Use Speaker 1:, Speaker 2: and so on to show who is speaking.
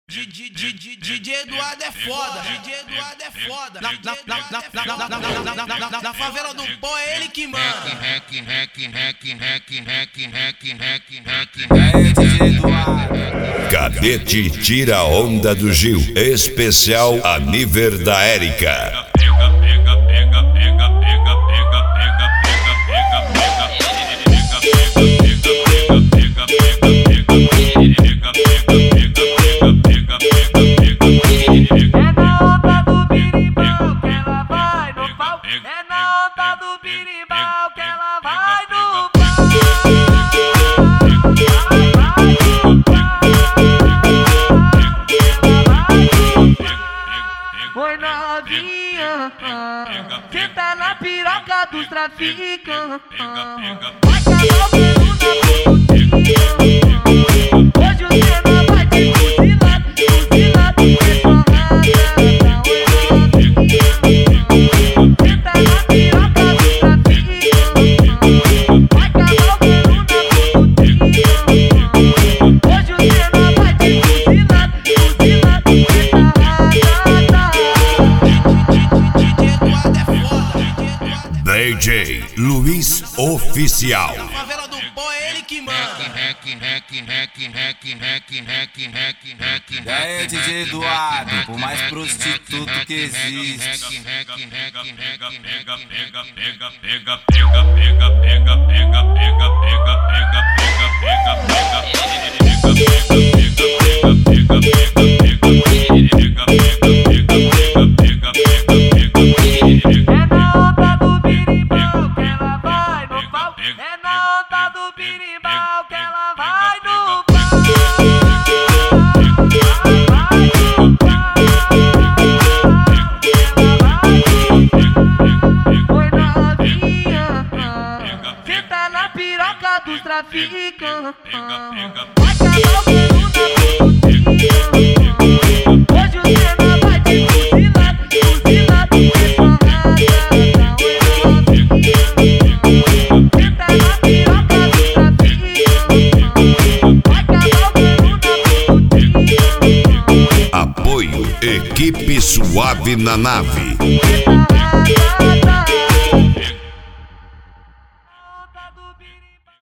Speaker 1: DJ Eduardo é foda, DJ Eduardo é foda. Na favela do pó é ele que manda.
Speaker 2: Cadete tira a onda do Gil, especial a nível da Érica.
Speaker 3: Oi novinha, senta na piroca dos traficantes. Vai calar o peru na putinha. Hoje o cena vai te fuzilar, fuzilar de porrada. Oi novinha, senta na piroca dos traficantes. Vai calar o peru na putinha. Hoje o cena vai te fuzilar, fuzilar de porrada.
Speaker 2: DJ Luiz Oficial.
Speaker 1: Na favela do pó é ele que manda.
Speaker 4: E aí, DJ Eduardo, o mais prostituto que existe.
Speaker 3: É na onda do birimbau que ela vai no pau. Oi novinha, senta na piroca dos traficantes. Vai calar o peru na putinha. Hoje o cena vai te fuzilar, fuzilar de porrada. Oi novinha, senta na piroca dos traficantes. Vai calar o peru na putinha.
Speaker 2: Apoio Equipe Suave na nave.